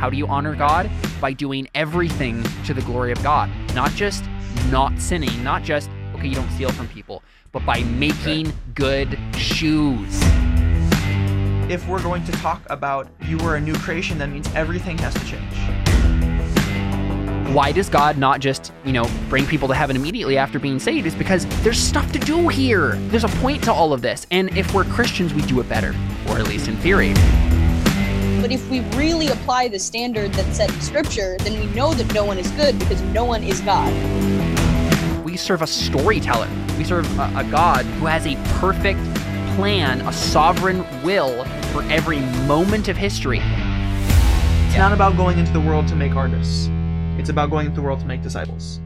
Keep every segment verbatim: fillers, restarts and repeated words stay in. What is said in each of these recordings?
How do you honor God? By doing everything to the glory of God. Not just not sinning, not just, okay, you don't steal from people, but by making good shoes. If we're going to talk about you were a new creation, that means everything has to change. Why does God not just, you know, bring people to heaven immediately after being saved? Is because there's stuff to do here. There's a point to all of this. And if we're Christians, we do it better, or at least in theory. But if we really apply the standard that's set in Scripture, then we know that no one is good because no one is God. We serve a storyteller. We serve a, a God who has a perfect plan, a sovereign will for every moment of history. It's not about going into the world to make artists. It's about going into the world to make disciples.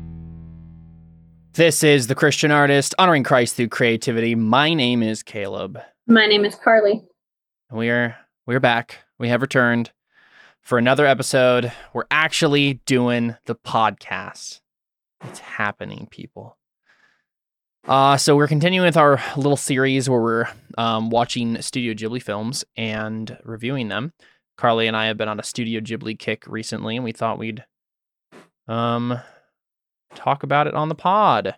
This is The Christian Artist, honoring Christ through creativity. My name is Caleb. My name is Carly. We are we're back. We have returned for another episode. We're actually doing the podcast. It's happening, people. Uh, so we're continuing with our little series where we're um, watching Studio Ghibli films and reviewing them. Carly and I have been on a Studio Ghibli kick recently, and we thought we'd um talk about it on the pod.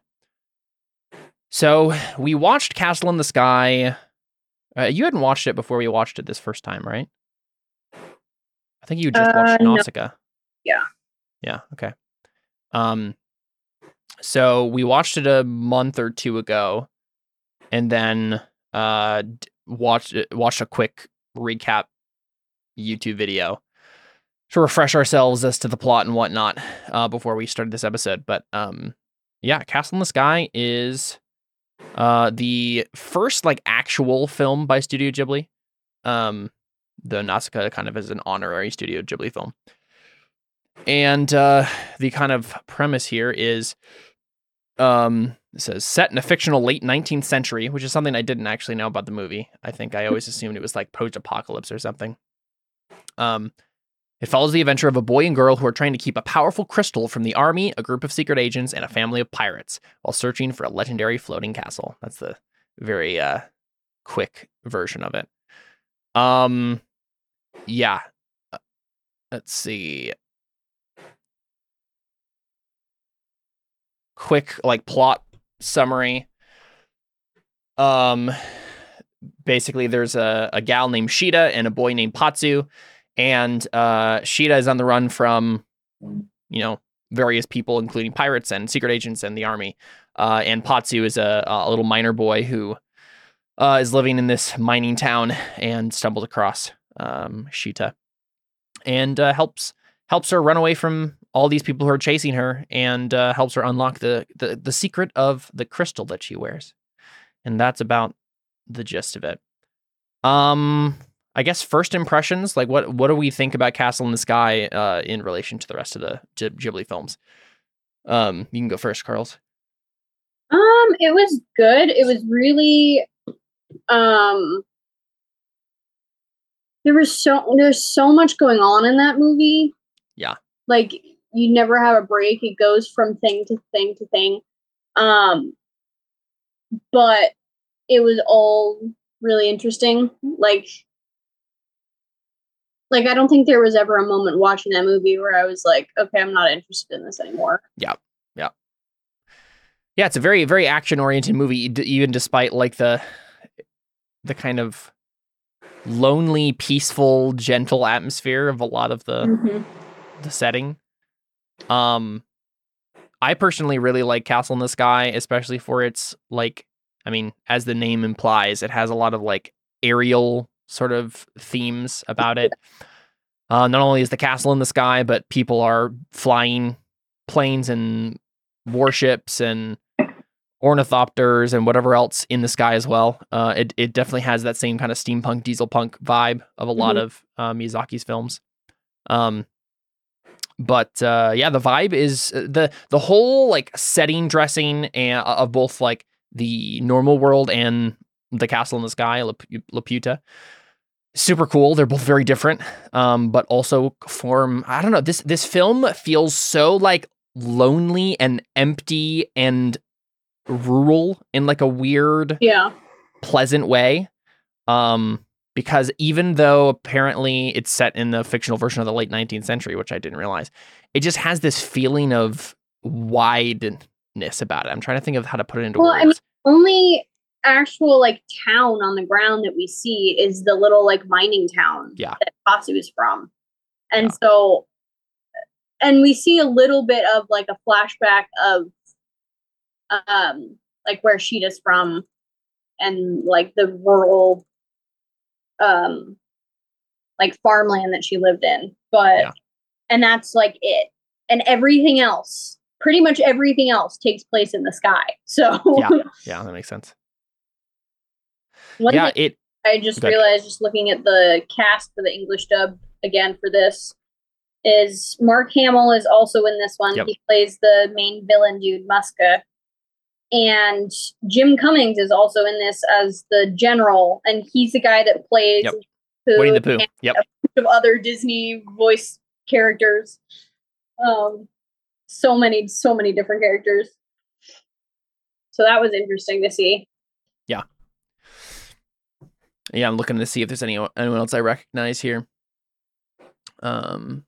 So we watched Castle in the Sky. Uh, you hadn't watched it before we watched it this first time, right? I think you just watched uh, no. Nausicaa. Yeah. Yeah, okay. Um, so we watched it a month or two ago, and then uh watched watched a quick recap YouTube video to refresh ourselves as to the plot and whatnot uh, before we started this episode. But um, yeah, Castle in the Sky is uh, the first like actual film by Studio Ghibli. Um, the Nausicaa kind of is an honorary Studio Ghibli film. And uh, the kind of premise here is, um, it says, set in a fictional late nineteenth century, which is something I didn't actually know about the movie. I think I always assumed it was like post-apocalypse or something. Um, it follows the adventure of a boy and girl who are trying to keep a powerful crystal from the army, a group of secret agents, and a family of pirates while searching for a legendary floating castle. That's the very uh, quick version of it. Um, yeah. Uh, let's see. Quick, like, plot summary. Um, basically, there's a, a gal named Shida and a boy named Patsu. And uh, Shida is on the run from, you know, various people, including pirates and secret agents and the army. Uh, and Patsu is a, a little miner boy who uh, is living in this mining town and stumbled across um, Shita and uh, helps helps her run away from all these people who are chasing her and uh, helps her unlock the, the the secret of the crystal that she wears. And that's about the gist of it. Um. I guess first impressions, like what what do we think about Castle in the Sky uh, in relation to the rest of the Ghibli films? Um, you can go first, Carls. Um, it was good. It was really, um, there was so there's so much going on in that movie. Yeah, like you never have a break. It goes from thing to thing to thing. Um, but it was all really interesting. Like. Like, I don't think there was ever a moment watching that movie where I was like, okay, I'm not interested in this anymore. Yeah, yeah. Yeah, it's a very, very action-oriented movie, even despite, like, the the kind of lonely, peaceful, gentle atmosphere of a lot of the, mm-hmm. the setting. Um, I personally really like Castle in the Sky, especially for its, like, I mean, as the name implies, it has a lot of, like, aerial sort of themes about it. Uh, not only is the castle in the sky, but people are flying planes and warships and ornithopters and whatever else in the sky as well. Uh, it it definitely has that same kind of steampunk, diesel punk vibe of a lot mm-hmm. of uh, Miyazaki's films. Um, but uh, yeah, the vibe is the the whole like setting dressing and uh, of both like the normal world and the castle in the sky, Laputa. Super cool. They're both very different, um, but also form. I don't know. This this film feels so like lonely and empty and rural in like a weird, yeah, pleasant way. Um, because even though apparently it's set in the fictional version of the late nineteenth century, which I didn't realize, it just has this feeling of wideness about it. I'm trying to think of how to put it into Well, words. I mean, only actual like town on the ground that we see is the little like mining town Yeah. that Kasu is from. And Yeah. so, and we see a little bit of like a flashback of um like where Sheeta's from and like the rural um like farmland that she lived in. But Yeah. and that's like it. And everything else, pretty much everything else takes place in the sky. So Yeah. Yeah, that makes sense. one yeah, thing it I just Go ahead. realized, just looking at the cast for the English dub again for this, is Mark Hamill is also in this one. Yep. He plays the main villain, dude Muska. And Jim Cummings is also in this as the general, and he's the guy that plays Yep. Pooh Winnie the Pooh. and Yep. a bunch of other Disney voice characters. Um, so many, so many different characters. So that was interesting to see. Yeah, I'm looking to see if there's any anyone else I recognize here. Um,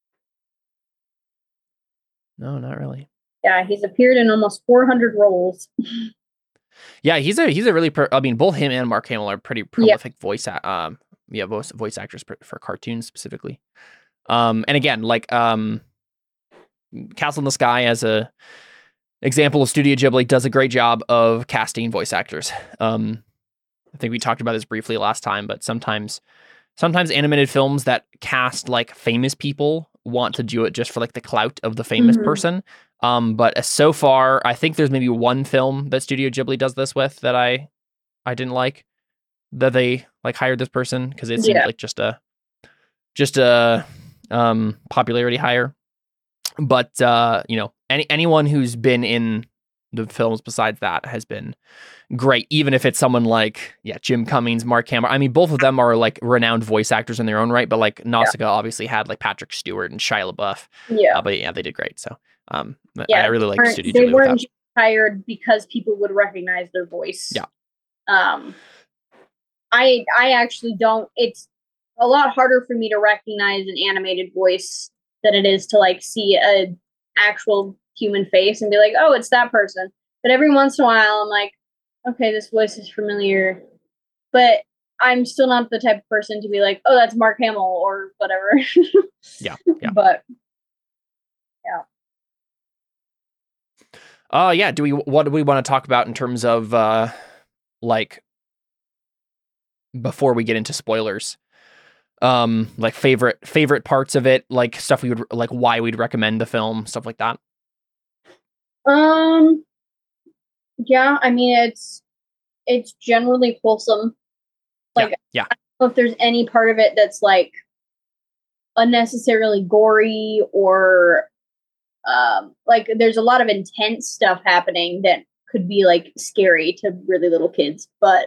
no, not really. Yeah, he's appeared in almost four hundred roles. Yeah, he's a he's a really. Pro- I mean, both him and Mark Hamill are pretty prolific voice. A- um, yeah, voice voice actors for, for cartoons specifically. Um, and again, like um, Castle in the Sky as a example of Studio Ghibli does a great job of casting voice actors. Um. I think we talked about this briefly last time, but sometimes sometimes animated films that cast like famous people want to do it just for like the clout of the famous Mhm. person. Um, but uh, so far, I think there's maybe one film that Studio Ghibli does this with that I I didn't like, that they like hired this person because it seemed Yeah. like just a just a um, popularity hire. But uh, you know, any anyone who's been in the films besides that has been great, even if it's someone like yeah Jim Cummings, Mark Hamill. I mean, both of them are like renowned voice actors in their own right, but like Nausicaa obviously had like Patrick Stewart and Shia LaBeouf. Yeah. Uh, but yeah, they did great. So um, Yeah, I really like weren't- Studio they Ghibli with weren't that. just hired because people would recognize their voice. Yeah. Um, I I actually don't. It's a lot harder for me to recognize an animated voice than it is to like see a actual human face and be like, oh, it's that person. But every once in a while, I'm like, okay, this voice is familiar. But I'm still not the type of person to be like, oh, that's Mark Hamill or whatever. Yeah, yeah. But Uh yeah. Do we what do we want to talk about in terms of uh like before we get into spoilers? Um, like favorite favorite parts of it, like stuff we would like why we'd recommend the film, stuff like that. Um, yeah, I mean it's it's generally wholesome. Like, yeah, yeah. I don't know if there's any part of it that's like unnecessarily gory or um like there's a lot of intense stuff happening that could be like scary to really little kids, but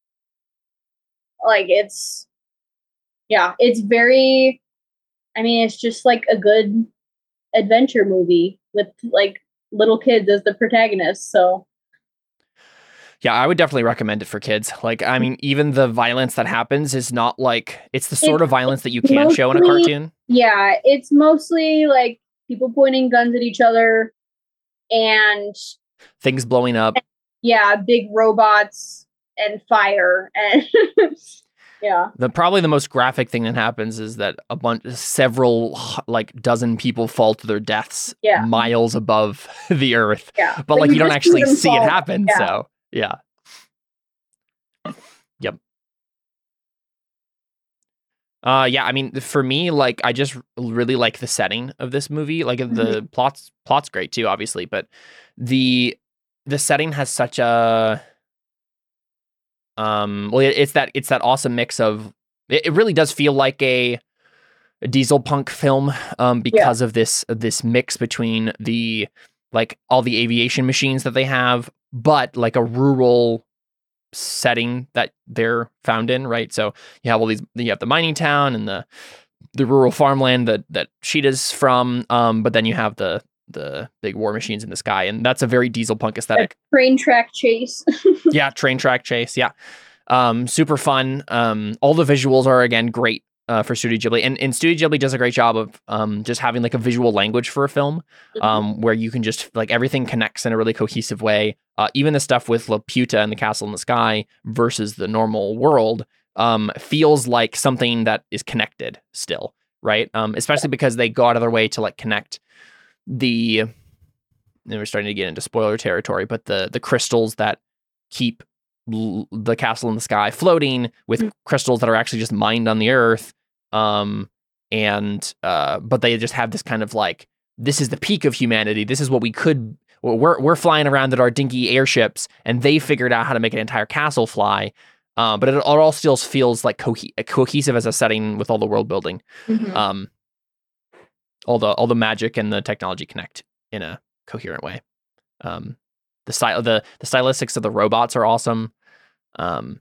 like it's yeah, it's very I mean it's just like a good adventure movie with like little kids as the protagonists, so Yeah, I would definitely recommend it for kids. Like, I mean, even the violence that happens is not like it's the sort It's of violence that you can show in a mostly- cartoon. yeah, it's mostly like people pointing guns at each other and Things blowing up. yeah, big robots and fire and yeah. The probably the most graphic thing that happens is that a bunch, several like dozen people fall to their deaths Yeah. miles above the earth. Yeah. But like you don't just actually them see it fall. happen. Yeah. So yeah. Yep. Uh yeah, I mean for me, like I just really like the setting of this movie. Like the plot's plot's great too, obviously, but the the setting has such a um well it, it's that it's that awesome mix of it, it really does feel like a, a diesel punk film um because of this this mix between the like all the aviation machines that they have, but like a rural setting that they're found in, right? So you have all these, you have the mining town and the the rural farmland that that Sheeta's from, um, but then you have the the big war machines in the sky, and that's a very diesel punk aesthetic. Train track chase. Yeah, train track chase. Yeah, Um, super fun. Um, all the visuals are again great uh, for Studio Ghibli, and and Studio Ghibli does a great job of um just having like a visual language for a film, um, where you can just like everything connects in a really cohesive way. Uh, even the stuff with Laputa and the castle in the sky versus the normal world, um, feels like something that is connected still, right? Um, especially because they go out of their way to like connect the. And we're starting to get into spoiler territory, but the the crystals that keep l- the castle in the sky floating with Mhm. crystals that are actually just mined on the earth, um, and uh, but they just have this kind of like, this is the peak of humanity. This is what we could. We're we're flying around in our dinky airships, and they figured out how to make an entire castle fly. Uh, but it all still feels like co- cohesive as a setting with all the world building. Mhm. Um, all the all the magic and the technology connect in a coherent way. Um, the style, the the stylistics of the robots are awesome. Um,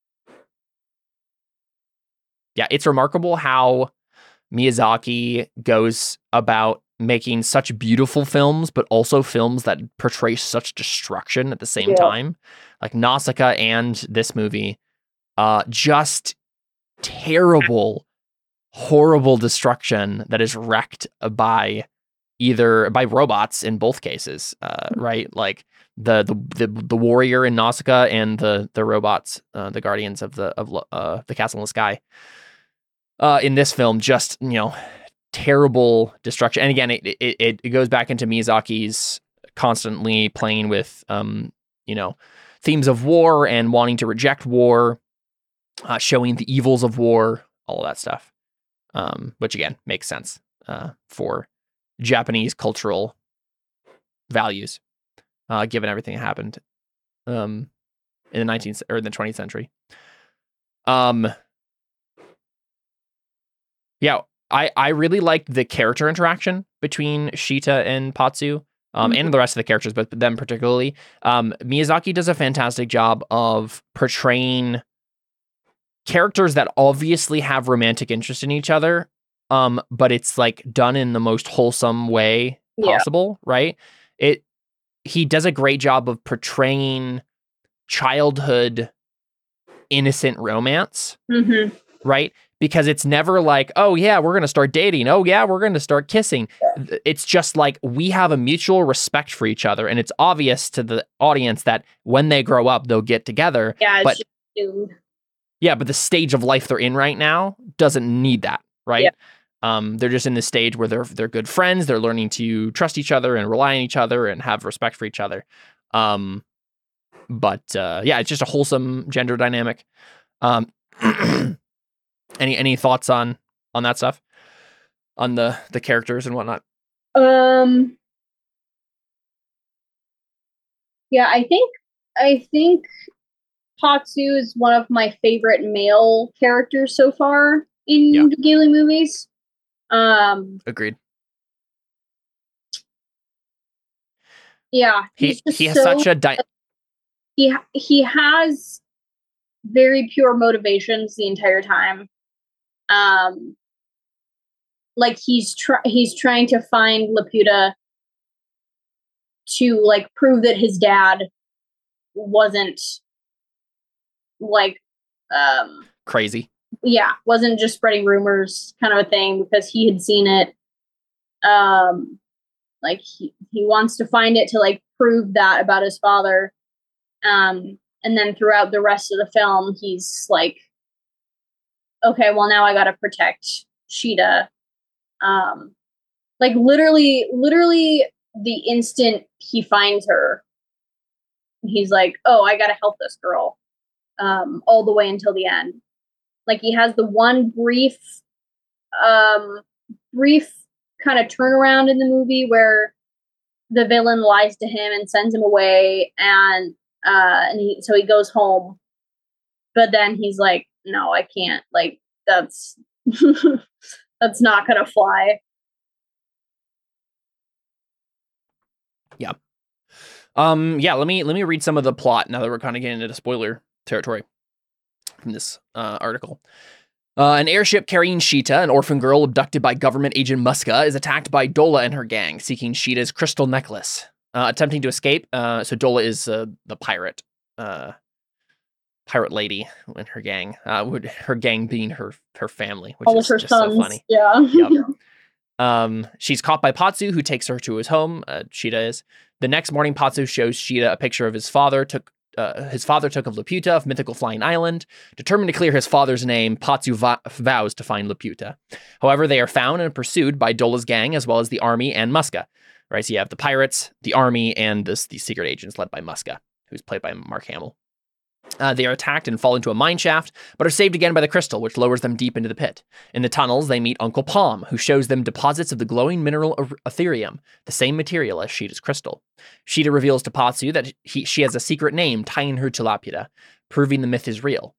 yeah, it's remarkable how Miyazaki goes about making such beautiful films, but also films that portray such destruction at the same Yeah. time. Like Nausicaa and this movie, uh, just terrible, horrible destruction that is wrecked by either by robots in both cases, uh, right? Like the, the the the warrior in Nausicaa and the the robots, uh, the guardians of the of uh, the castle in the sky. Uh, in this film, just you know, terrible destruction. And again, it it it goes back into Miyazaki's constantly playing with um you know themes of war and wanting to reject war, uh, showing the evils of war, all of that stuff. Um, which again makes sense uh, for Japanese cultural values, uh, given everything that happened um, in the nineteenth or the twentieth century. Um, yeah, I, I really liked the character interaction between Shita and Patsu, um, Mhm. and the rest of the characters, but them particularly. Um, Miyazaki does a fantastic job of portraying characters that obviously have romantic interest in each other, um, but it's like done in the most wholesome way Yeah. possible, right? It he does a great job of portraying childhood innocent romance, Mhm. right? Because it's never like, oh yeah, we're going to start dating. Oh yeah, we're going to start kissing. Th- It's just like we have a mutual respect for each other. And it's obvious to the audience that when they grow up, they'll get together. Yeah, it's But just doomed. yeah, but the stage of life they're in right now doesn't need that, right? Yeah. Um, they're just in this stage where they're they're good friends. They're learning to trust each other and rely on each other and have respect for each other. Um, but uh, yeah, it's just a wholesome gender dynamic. Um, any any thoughts on on that stuff, on the the characters and whatnot? Um. Yeah, I think I think Patsu is one of my favorite male characters so far in Yeah. the Ghibli movies. Um. Agreed. Yeah, He he's just he has so such a di- he ha- he has very pure motivations the entire time. Um. Like he's try he's trying to find Laputa to like prove that his dad wasn't like um crazy. yeah wasn't just spreading rumors kind of a thing because he had seen it. Um like he, he wants to find it to like prove that about his father. Um and then throughout the rest of the film he's like, okay, well now I gotta protect Shita. Um like literally literally the instant he finds her, he's like, oh, I gotta help this girl. Um, all the way until the end. Like he has the one brief, um, brief kind of turnaround in the movie where the villain lies to him and sends him away, and uh, and he so he goes home, but then he's like, no, I can't. Like that's that's not gonna fly. Um, yeah, let me let me read some of the plot now that we're kind of getting into spoiler territory from this uh, article. Uh, an airship carrying Shita, an orphan girl abducted by government agent Muska, is attacked by Dola and her gang, seeking Shita's crystal necklace. Uh, attempting to escape, uh, so Dola is uh, the pirate uh, pirate lady and her gang. Uh, would her gang being her her family, which All is of her just sons. so funny. Yeah. Yep. Um, she's caught by Patsu, who takes her to his home. Uh, Sheeta is. The next morning, Patsu shows Sheeta a picture of his father. Took uh, his father took of Laputa, of mythical flying island. Determined to clear his father's name, Patsu va- vows to find Laputa. However, they are found and pursued by Dola's gang as well as the army and Muska. Right, so you have the pirates, the army, and this these secret agents led by Muska, who's played by Mark Hamill. Uh, they are attacked and fall into a mine shaft, but are saved again by the crystal, which lowers them deep into the pit. In the tunnels, they meet Uncle Palm, who shows them deposits of the glowing mineral Ethereum, the same material as Sheeta's crystal. Sheeta reveals to Patsu that he, she has a secret name tying her to Laputa, proving the myth is real.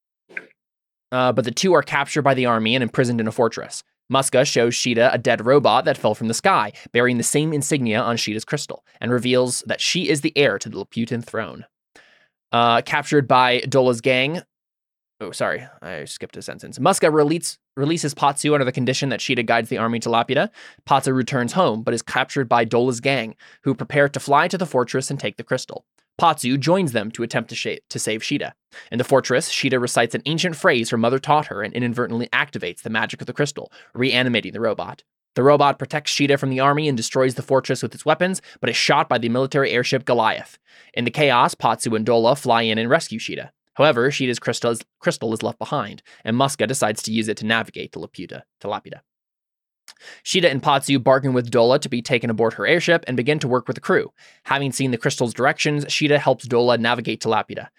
Uh, but the two are captured by the army and imprisoned in a fortress. Muska shows Sheeta a dead robot that fell from the sky, bearing the same insignia on Sheeta's crystal, and reveals that she is the heir to the Laputan throne. Uh, captured by Dola's gang. Oh, sorry, I skipped a sentence. Muska release, releases Patsu under the condition that Sheeta guides the army to Laputa. Patsu returns home, but is captured by Dola's gang, who prepare to fly to the fortress and take the crystal. Patsu joins them to attempt to, sh- to save Sheeta. In the fortress, Sheeta recites an ancient phrase her mother taught her and inadvertently activates the magic of the crystal, reanimating the robot. The robot protects Sheeta from the army and destroys the fortress with its weapons, but is shot by the military airship Goliath. In the chaos, Patsu and Dola fly in and rescue Sheeta. However, Sheeta's crystal is, crystal is left behind, and Muska decides to use it to navigate to Laputa. To Laputa. Sheeta and Patsu bargain with Dola to be taken aboard her airship and begin to work with the crew. Having seen the crystal's directions, Sheeta helps Dola navigate to Laputa.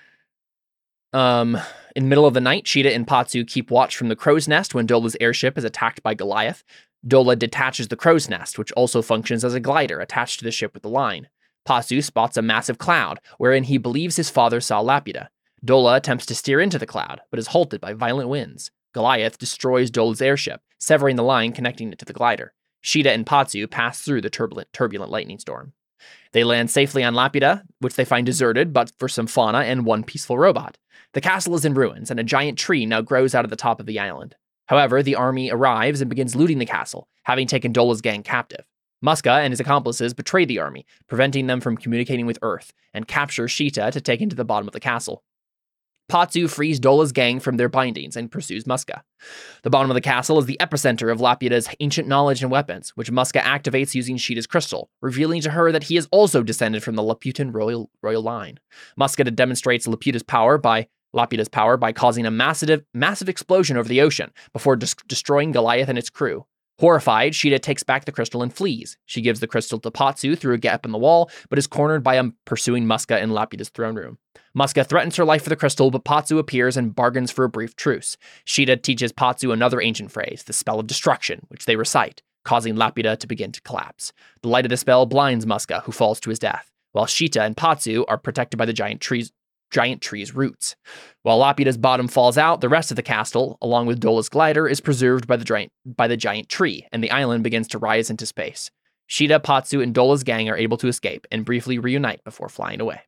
Um, in the middle of the night, Sheeta and Patsu keep watch from the crow's nest when Dola's airship is attacked by Goliath. Dola detaches the crow's nest, which also functions as a glider attached to the ship with the line. Patsu spots a massive cloud, wherein he believes his father saw Laputa. Dola attempts to steer into the cloud, but is halted by violent winds. Goliath destroys Dola's airship, severing the line connecting it to the glider. Sheeta and Patsu pass through the turbulent, turbulent lightning storm. They land safely on Laputa, which they find deserted but for some fauna and one peaceful robot. The castle is in ruins, and a giant tree now grows out of the top of the island. However, the army arrives and begins looting the castle, having taken Dola's gang captive. Muska and his accomplices betray the army, preventing them from communicating with Earth, and capture Sheeta to take into the bottom of the castle. Patsu frees Dola's gang from their bindings and pursues Muska. The bottom of the castle is the epicenter of Laputa's ancient knowledge and weapons, which Muska activates using Sheeta's crystal, revealing to her that he is also descended from the Laputan royal royal line. Muska demonstrates Laputa's power by Laputa's power by causing a massive, massive explosion over the ocean before des- destroying Goliath and its crew. Horrified, Sheeta takes back the crystal and flees. She gives the crystal to Patsu through a gap in the wall, but is cornered by a pursuing Muska in Laputa's throne room. Muska threatens her life for the crystal, but Patsu appears and bargains for a brief truce. Sheeta teaches Patsu another ancient phrase, the spell of destruction, which they recite, causing Laputa to begin to collapse. The light of the spell blinds Muska, who falls to his death, while Sheeta and Patsu are protected by the giant trees. giant tree's roots. While Laputa's bottom falls out, the rest of the castle, along with Dola's glider, is preserved by the giant by the giant tree, and the island begins to rise into space. Sheeta, Patsu, and Dola's gang are able to escape and briefly reunite before flying away.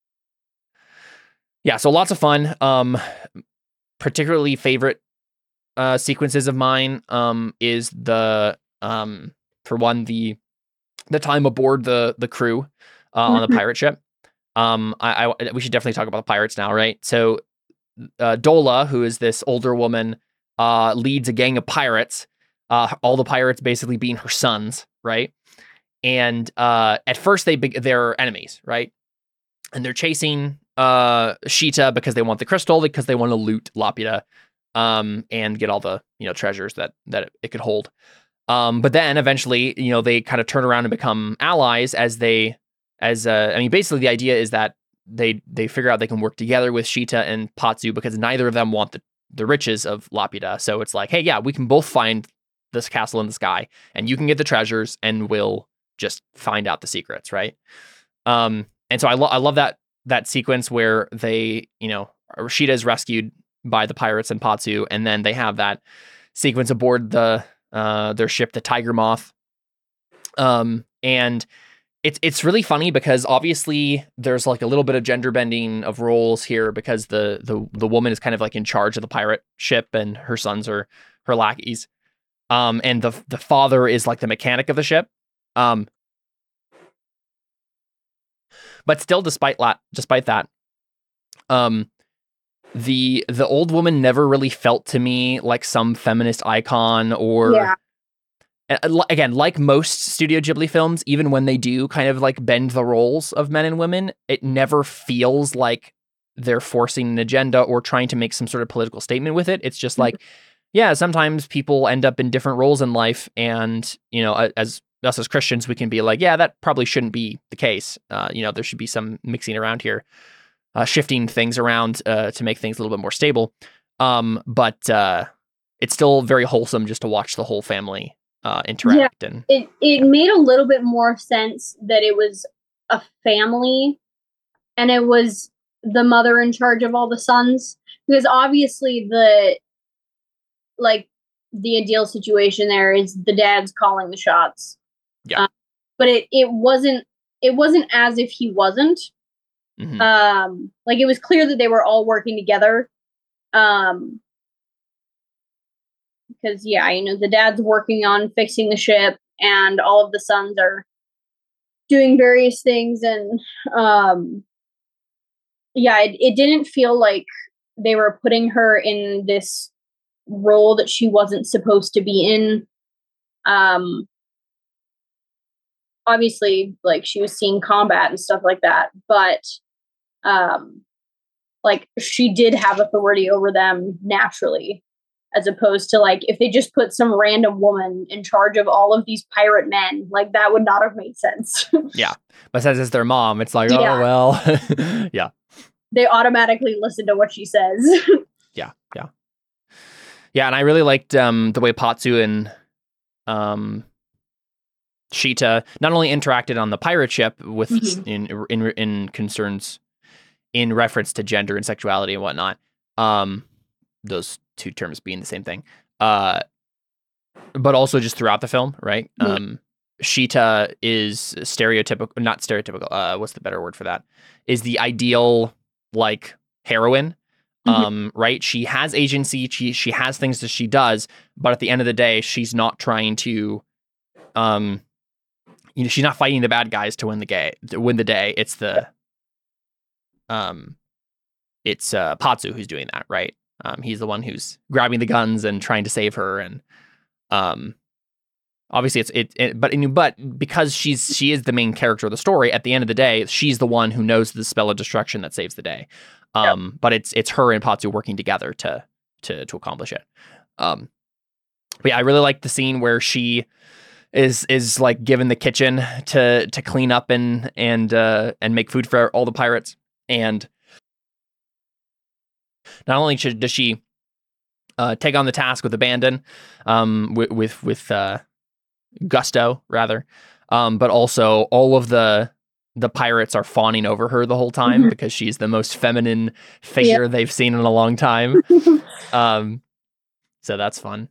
Yeah, so lots of fun. Um, particularly favorite uh, sequences of mine um, is the um, for one the the time aboard the the crew uh, on the pirate ship. Um, I, I we should definitely talk about the pirates now, right? So, uh, Dola, who is this older woman, uh, leads a gang of pirates. Uh, all the pirates basically being her sons, right? And uh, at first they be- they're enemies, right? And they're chasing uh Sheeta because they want the crystal, because they want to loot Laputa, um, and get all the you know treasures that that it could hold. Um, but then eventually, you know, they kind of turn around and become allies as they. As uh, I mean, basically the idea is that they they figure out they can work together with Sheeta and Patsu because neither of them want the, the riches of Laputa. So it's like, hey, yeah, we can both find this castle in the sky, and you can get the treasures, and we'll just find out the secrets, right? Um, and so I love I love that that sequence where they, you know, Sheeta is rescued by the pirates and Patsu, and then they have that sequence aboard the uh their ship, the Tiger Moth, um, and. It's it's really funny because obviously there's like a little bit of gender bending of roles here because the the the woman is kind of like in charge of the pirate ship and her sons are her lackeys, um, and the the father is like the mechanic of the ship, um, but still, despite la- despite that, um, the the old woman never really felt to me like some feminist icon or Yeah. uh, li- again, like most Studio Ghibli films, even when they do kind of like bend the roles of men and women, it never feels like they're forcing an agenda or trying to make some sort of political statement with it. It's just like, yeah, sometimes people end up in different roles in life, and you know, a- as us as Christians, we can be like, yeah, that probably shouldn't be the case. Uh, you know, there should be some mixing around here, uh, shifting things around uh, to make things a little bit more stable. Um, but uh, it's still very wholesome just to watch the whole family uh, interact. And It it made a little bit more sense that it was a family and it was the mother in charge of all the sons, because obviously the like the ideal situation there is the dad's calling the shots. Yeah. Uh, but it it wasn't it wasn't as if he wasn't. mhm. Um like it was clear that they were all working together. Um because yeah, you know, the dad's working on fixing the ship and all of the sons are doing various things, and um yeah, it, it didn't feel like they were putting her in this role that she wasn't supposed to be in. Um obviously, like, she was seeing combat and stuff like that, but um like, she did have authority over them naturally, as opposed to like if they just put some random woman in charge of all of these pirate men, like that would not have made sense. Yeah. But since it's their mom, it's like, Yeah. oh, well, yeah. They automatically listen to what she says. Yeah. Yeah. Yeah. And I really liked um, the way Patsu and um, Shita not only interacted on the pirate ship with Mhm. in, in in concerns in reference to gender and sexuality and whatnot, um, those two terms being the same thing, uh, but also just throughout the film, right? Yeah. Um, Shita is stereotypical, not stereotypical. Uh, what's the better word for that? Is the ideal like heroine, Mhm. um, right? She has agency. She she has things that she does, but at the end of the day, she's not trying to, um, you know, she's not fighting the bad guys to win the gay to win the day. It's the, um, it's uh, Patsu who's doing that, right? Um, he's the one who's grabbing the guns and trying to save her, and um. Obviously, it's it, it, but but because she's she is the main character of the story. At the end of the day, she's the one who knows the spell of destruction that saves the day. Um, yep. But it's it's her and Patsu working together to to to accomplish it. Um, but yeah, I really like the scene where she is is like given the kitchen to to clean up and and uh, and make food for all the pirates. And not only should, does she uh, take on the task with abandon, um, with with with. Uh, gusto rather, um, but also all of the the pirates are fawning over her the whole time, mm-hmm. because she's the most feminine figure, yep. they've seen in a long time. um, so that's fun.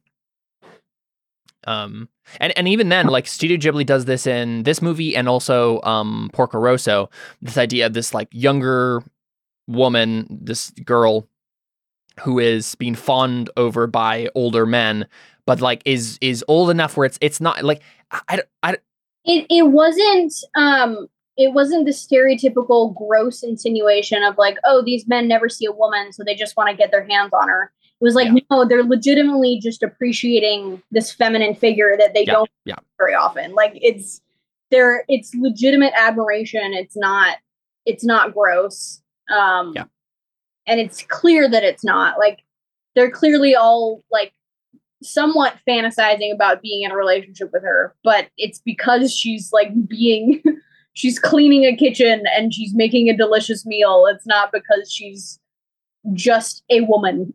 Um, and and even then, like, Studio Ghibli does this in this movie and also um, Porco Rosso. This idea of this like younger woman, this girl who is being fawned over by older men, but like is is old enough where it's it's not like I, I, I it it wasn't um it wasn't the stereotypical gross insinuation of like, oh, these men never see a woman, so they just want to get their hands on her. It was like, yeah. no, they're legitimately just appreciating this feminine figure that they yeah. don't yeah. very often. Like it's there, it's legitimate admiration. It's not it's not gross. Um, yeah. And it's clear that it's not. Like they're clearly all like somewhat fantasizing about being in a relationship with her, but it's because she's like being she's cleaning a kitchen and she's making a delicious meal. It's not because she's just a woman.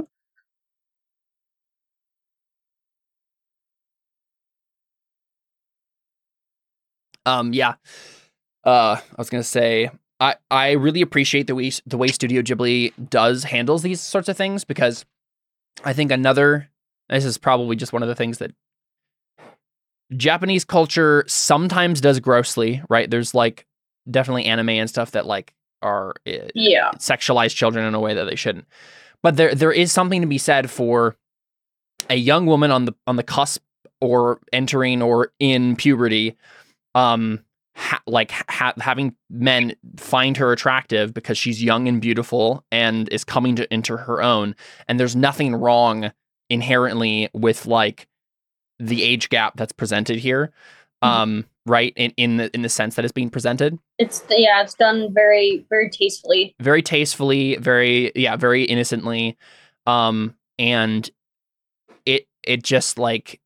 um yeah uh I was gonna say I, I really appreciate the way the way Studio Ghibli does handles these sorts of things, because I think another this is probably just one of the things that Japanese culture sometimes does grossly, right? There's like definitely anime and stuff that like are uh, yeah sexualize children in a way that they shouldn't. But there there is something to be said for a young woman on the on the cusp or entering or in puberty, um, ha- like ha- having men find her attractive because she's young and beautiful and is coming to enter her own. And there's nothing wrong inherently with like the age gap that's presented here. Um, right. In, in the, in the sense that it's being presented. It's, yeah, it's done very, very tastefully. Very tastefully, very, yeah, very innocently. Um, and it, it just like,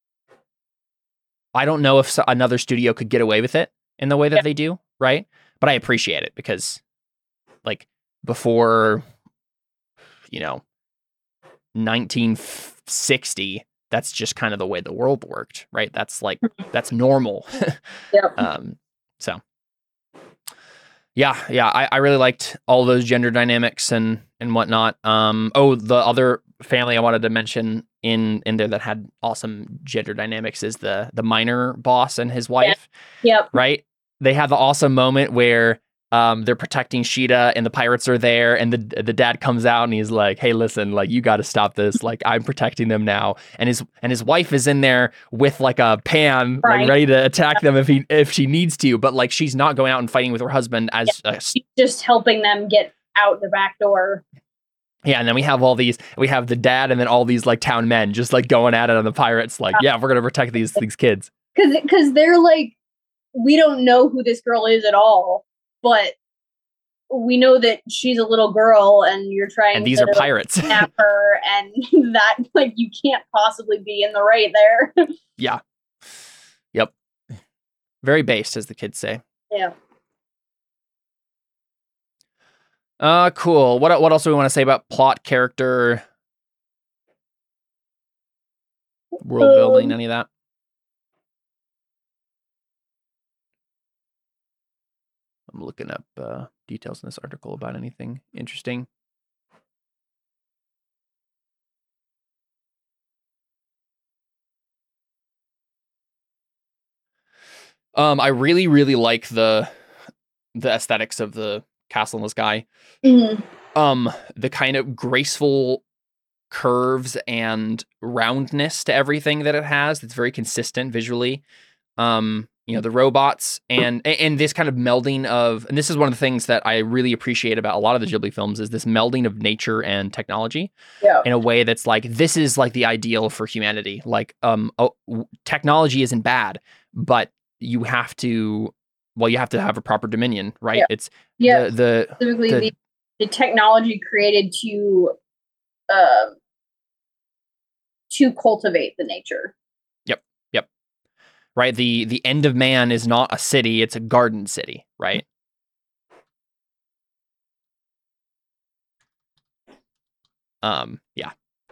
I don't know if so- another studio could get away with it in the way that Yeah. they do, right? But I appreciate it because, like, before, you know, nineteen sixty, that's just kind of the way the world worked, right? That's like, that's normal. Yep. um, so, yeah, yeah, I, I really liked all those gender dynamics and and whatnot. Um, oh, the other family I wanted to mention in in there that had awesome gender dynamics is the the miner boss and his wife. Yep. Right? They have the awesome moment where um they're protecting Sheeta and the pirates are there and the the dad comes out and he's like, "Hey, listen, like you got to stop this. Like I'm protecting them now." And his and his wife is in there with like a pan, Right. like ready to attack them if he if she needs to, but like she's not going out and fighting with her husband as a She's just helping them get out the back door. Yeah, and then we have all these, we have the dad and then all these like town men just like going at it on the pirates, like, yeah, we're gonna protect these these kids. Cause, cause they're like, we don't know who this girl is at all, but we know that she's a little girl and you're trying And these to are pirates. kidnap her, and that like you can't possibly be in the right there. Yeah. Yep. Very based, as the kids say. Yeah. Uh cool. What what else do we want to say about plot, character, world building, Um, any of that? I'm looking up uh, details in this article about anything interesting. Um, I really, really like the the aesthetics of the castle in the sky. mhm. Um, the kind of graceful curves and roundness to everything that it has. It's very consistent visually. Um, you know, the robots and and this kind of melding of, and this is one of the things that I really appreciate about a lot of the Ghibli films is this melding of nature and technology Yeah. in a way that's like, this is like the ideal for humanity. Like, um, oh, w- technology isn't bad, but you have to, well, you have to have a proper dominion, right? Yeah. It's Yeah. the, the, Specifically, the- the, the technology created to, uh, to cultivate the nature. right. The, the end of man is not a city. It's a garden city, right? Um, yeah.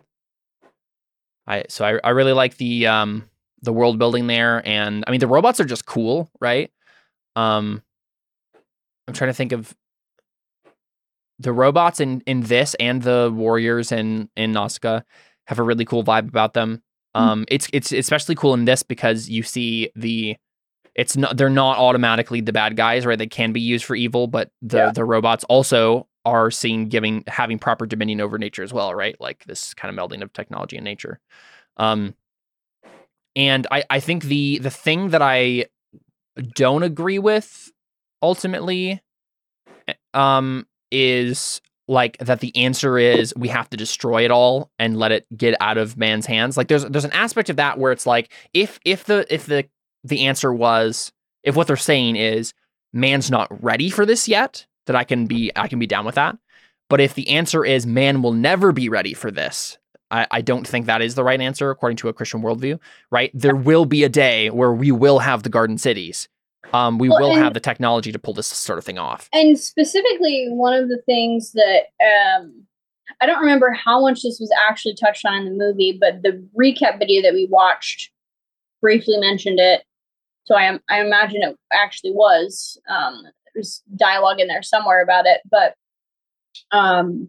I, so I, I really like the, um, the world building there. And I mean, the robots are just cool, right? Um, I'm trying to think of the robots in, in this and the warriors in, in Nausicaa have a really cool vibe about them. Um, it's, it's especially cool in this because you see the, it's not, they're not automatically the bad guys, right? They can be used for evil, but the, Yeah. the robots also are seen giving, having proper dominion over nature as well, right? Like this kind of melding of technology and nature. Um, and I, I think the, the thing that I don't agree with ultimately, um, is like that the answer is we have to destroy it all and let it get out of man's hands. Like there's there's an aspect of that where it's like if if the if the the answer was, if what they're saying is man's not ready for this yet, that I can be I can be down with that. But if the answer is man will never be ready for this, I, I don't think that is the right answer according to a Christian worldview, right? There will be a day where we will have the garden cities. Um, we Well, will and- have the technology to pull this sort of thing off. And specifically, one of the things that um, I don't remember how much this was actually touched on in the movie, but the recap video that we watched briefly mentioned it. So I am I imagine it actually was. Um, there's dialogue in there somewhere about it, but um,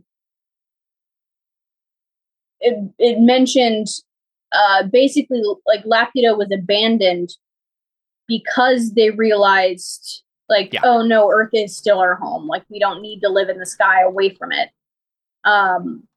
it it mentioned uh, basically like Laputa was abandoned because they realized like, Yeah. oh no, Earth is still our home. Like we don't need to live in the sky away from it. Um,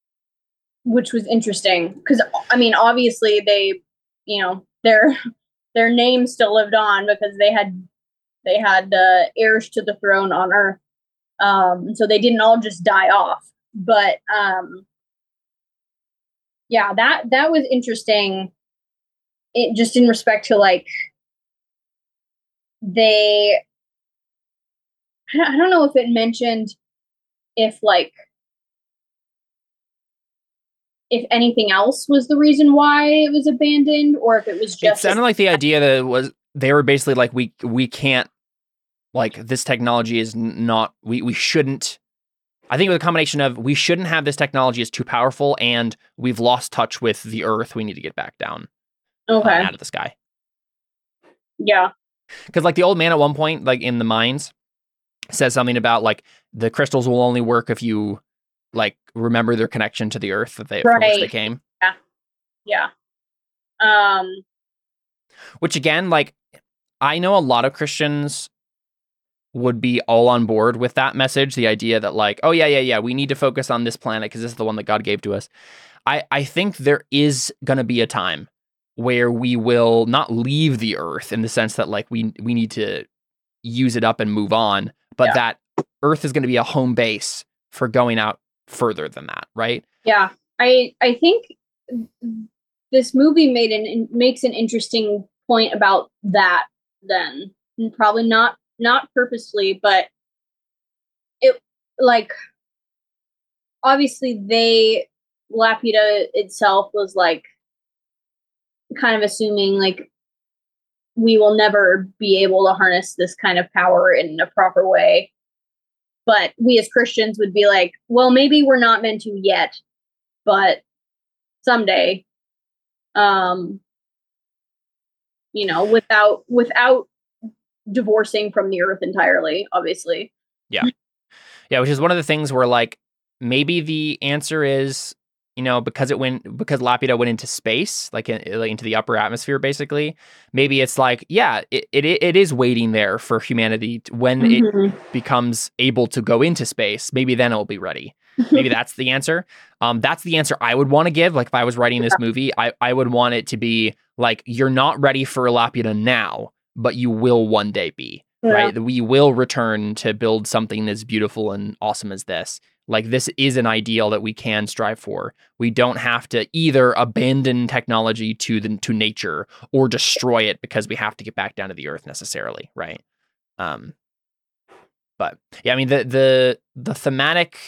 which was interesting because I mean, obviously they, you know, they're their name still lived on because they had they had uh, heirs to the throne on Earth. Um, so they didn't all just die off. But um, yeah, that that was interesting. It just in respect to like they. I don't know if it mentioned if like if anything else was the reason why it was abandoned, or if it was just. It sounded like the idea that it was they were basically like we we can't like this technology is not we we shouldn't. I think it was a combination of we shouldn't have this technology, is too powerful, and we've lost touch with the Earth. We need to get back down, Okay. uh, out of the sky. Yeah. Because like the old man at one point, like in the mines, says something about like the crystals will only work if you like remember their connection to the Earth that they from which they Right. came. Yeah. Yeah. Um. Which again, like I know a lot of Christians would be all on board with that message. The idea that like, oh yeah, yeah, yeah, we need to focus on this planet because this is the one that God gave to us. I I think there is gonna be a time where we will not leave the Earth in the sense that like we we need to use it up and move on, but Yeah. that Earth is going to be a home base for going out further than that, right? Yeah. I I think this movie made an makes an interesting point about that. Then and probably not not purposely, but it like obviously they Lapida itself was like kind of assuming like we will never be able to harness this kind of power in a proper way. But we as Christians would be like, well, maybe we're not meant to yet, but someday, um, you know, without without divorcing from the Earth entirely, obviously. Yeah. Yeah, which is one of the things where like maybe the answer is, you know, because it went because Lapida went into space, like, in, like into the upper atmosphere, basically. Maybe it's like, yeah, it it, it is waiting there for humanity to, when Mhm. it becomes able to go into space. Maybe then it'll be ready. Maybe that's the answer. Um, that's the answer I would want to give. Like if I was writing this movie, I I would want it to be like you're not ready for Lapida now, but you will one day be. Yeah. Right, that we will return to build something as beautiful and awesome as this. Like this is an ideal that we can strive for. We don't have to either abandon technology to the to nature or destroy it because we have to get back down to the Earth necessarily, right? Um, but yeah, I mean the the the thematic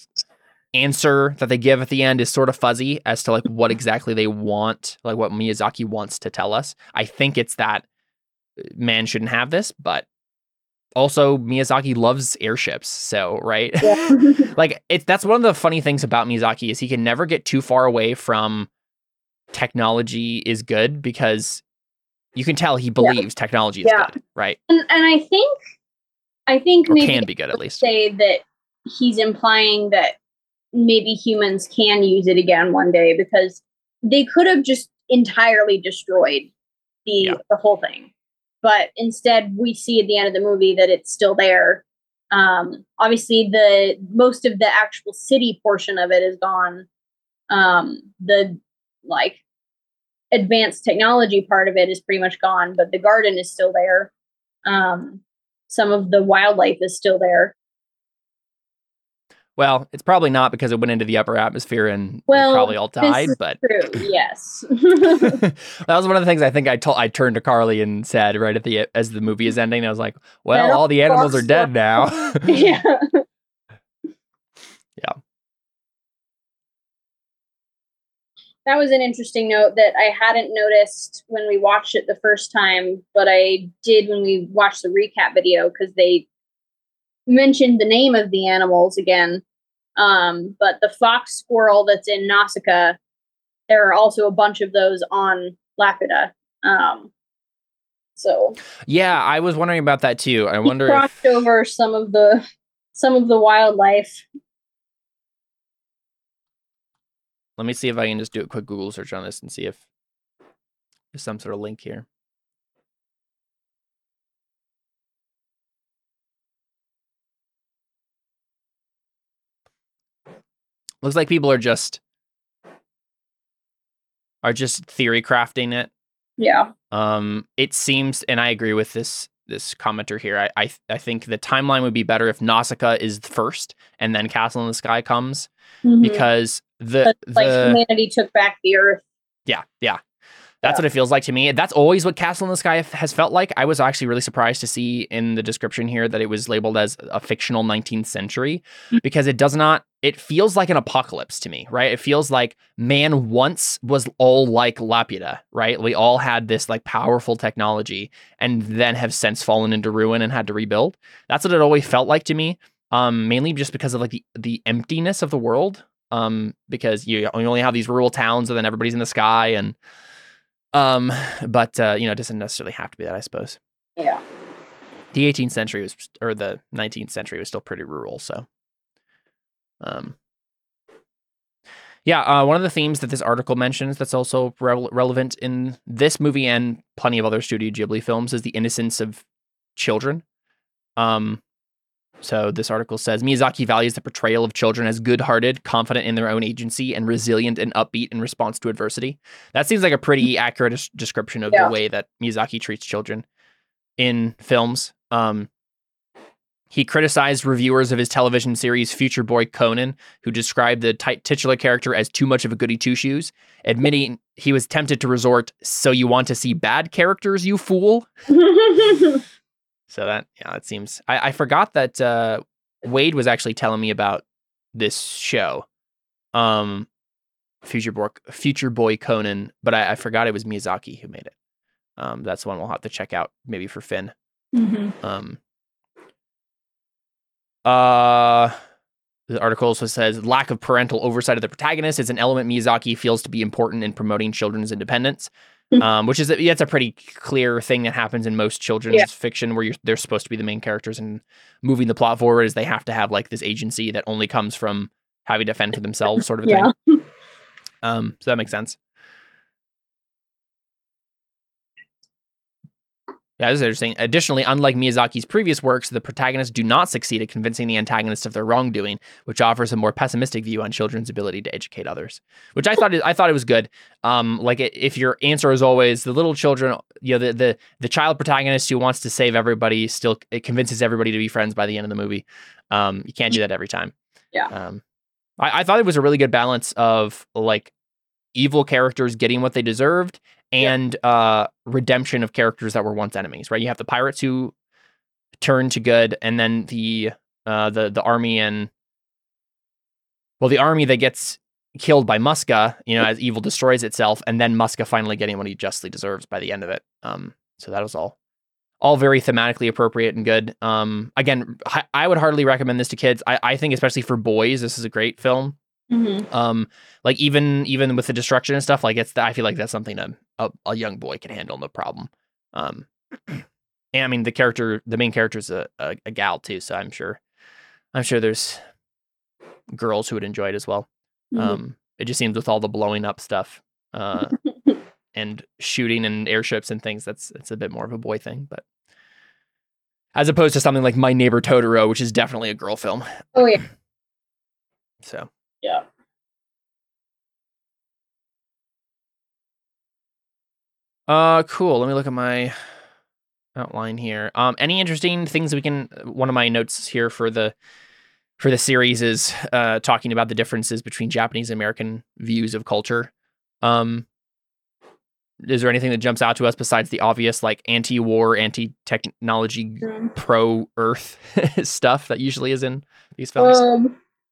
answer that they give at the end is sort of fuzzy as to like what exactly they want, like what Miyazaki wants to tell us. I think it's that man shouldn't have this, but also Miyazaki loves airships, so right. Yeah. Like it's that's one of the funny things about Miyazaki is he can never get too far away from technology is good because you can tell he believes technology is Yeah. good, right? And and I think I think Or maybe can be good at least. say that he's implying that maybe humans can use it again one day because they could have just entirely destroyed the Yeah. the whole thing. But instead we see at the end of the movie that it's still there. Um, obviously the most of the actual city portion of it is gone. Um, the like advanced technology part of it is pretty much gone, but the garden is still there. Um, some of the wildlife is still there. Well, it's probably not because it went into the upper atmosphere and Well, they probably all this died, is but true. Yes. that was one of the things I think I told I turned to Carly and said right at the as the movie is ending. I was like, well, Better all the animals are cross dead now. Yeah. Yeah. That was an interesting note that I hadn't noticed when we watched it the first time, but I did when we watched the recap video because they mentioned the name of the animals again. Um, but the fox squirrel that's in Nausicaa, there are also a bunch of those on Lapida. Um, so Yeah, I was wondering about that too. I he wonder crossed if over some of the some of the wildlife. let me see if I can just do a quick Google search on this and see if there's some sort of link here. Looks like people are just are just theory crafting it Yeah. Um, it seems, and I agree with this this commenter here. I I, I think the timeline would be better if Nausicaa is first and then Castle in the Sky comes, Mhm. because the But, like the humanity took back the Earth. yeah yeah. That's Yeah. what it feels like to me. That's always what Castle in the Sky f- has felt like. I was actually really surprised to see in the description here that it was labeled as a fictional nineteenth century, because it does not, it feels like an apocalypse to me, right? It feels like man once was all like Laputa, right? We all had this like powerful technology and then have since fallen into ruin and had to rebuild. That's what it always felt like to me. Um, mainly just because of like the, the emptiness of the world. Um, because you, you only have these rural towns and then everybody's in the sky, and Um, but uh, you know, it doesn't necessarily have to be that, I suppose. Yeah. The eighteenth century was, or the nineteenth century was still pretty rural, so. Um, yeah, uh, one of the themes that this article mentions that's also re- relevant in this movie and plenty of other Studio Ghibli films is the innocence of children. Um, so this article says Miyazaki values the portrayal of children as good-hearted, confident in their own agency, and resilient and upbeat in response to adversity. That seems like a pretty accurate des- description of Yeah. the way that Miyazaki treats children in films. Um, he criticized reviewers of his television series Future Boy Conan, who described the t- titular character as too much of a goody two-shoes, admitting he was tempted to resort, "So you want to see bad characters, you fool?" So that, yeah, it seems. I, I forgot that uh, Wade was actually telling me about this show, um, Future Boy, Future Boy Conan, but I, I forgot it was Miyazaki who made it. Um, that's one we'll have to check out maybe for Finn. Mhm. Um, uh, the article also says lack of parental oversight of the protagonist is an element Miyazaki feels to be important in promoting children's independence. Um, which is, yeah, it's a pretty clear thing that happens in most children's Yeah. fiction, where you're, they're supposed to be the main characters, and moving the plot forward is they have to have like this agency that only comes from having to fend for themselves, sort of a Yeah. thing. Um, so that makes sense. Yeah, this is interesting. Additionally, unlike Miyazaki's previous works, the protagonists do not succeed at convincing the antagonists of their wrongdoing, which offers a more pessimistic view on children's ability to educate others. Which I thought I thought it was good. Um, like it, if your answer is always the little children, you know, the the the child protagonist who wants to save everybody, still it convinces everybody to be friends by the end of the movie. Um, you can't do that every time. Yeah. Um, I, I thought it was a really good balance of like evil characters getting what they deserved and uh, redemption of characters that were once enemies, right? You have the pirates who turn to good, and then the uh, the the army and well, the army that gets killed by Muska, you know, as evil destroys itself, and then Muska finally getting what he justly deserves by the end of it. Um, so that was all all very thematically appropriate and good. Um, again, I, I would hardly recommend this to kids. I, I think especially for boys, this is a great film. Mhm. Um, like even even with the destruction and stuff, like it's I feel like that's something a a, a young boy can handle, no problem. Um, and I mean the character, the main character is a, a, a gal too, so I'm sure I'm sure there's girls who would enjoy it as well. Mhm. Um, it just seems with all the blowing up stuff, uh, and shooting and airships and things, that's it's a bit more of a boy thing, but as opposed to something like My Neighbor Totoro, which is definitely a girl film. Oh yeah. So. Yeah. Uh, cool. Let me look at my outline here. Um, any interesting things we can? One of my notes here for the for the series is uh talking about the differences between Japanese and American views of culture. Um, is there anything that jumps out to us besides the obvious like anti-war, anti-technology, Mm. pro-Earth stuff that usually is in these films? Um,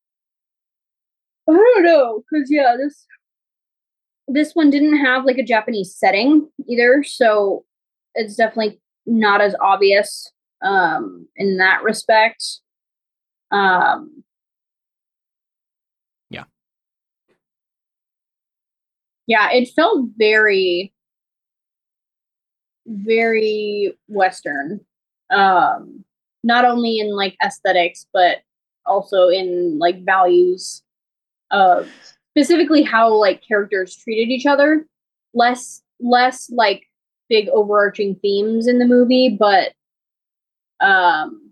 I don't know, cause yeah, this this one didn't have like a Japanese setting either, so it's definitely not as obvious um in that respect. Um, Yeah. Yeah, it felt very, very Western. Um, not only in like aesthetics, but also in like values of specifically how like characters treated each other. Less, less like big overarching themes in the movie, but um,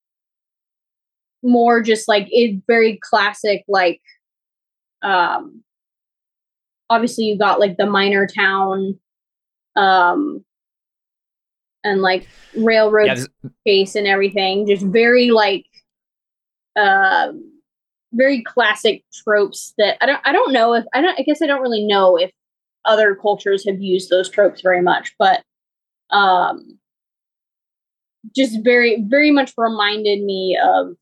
more just like it very classic. Like, um, obviously you got like the minor town um, and like railroad Yeah, this- chase and everything. Just very like, uh, very classic tropes that I don't. I don't know if I don't. I guess I don't really know if other cultures have used those tropes very much, but um, just very, very much reminded me of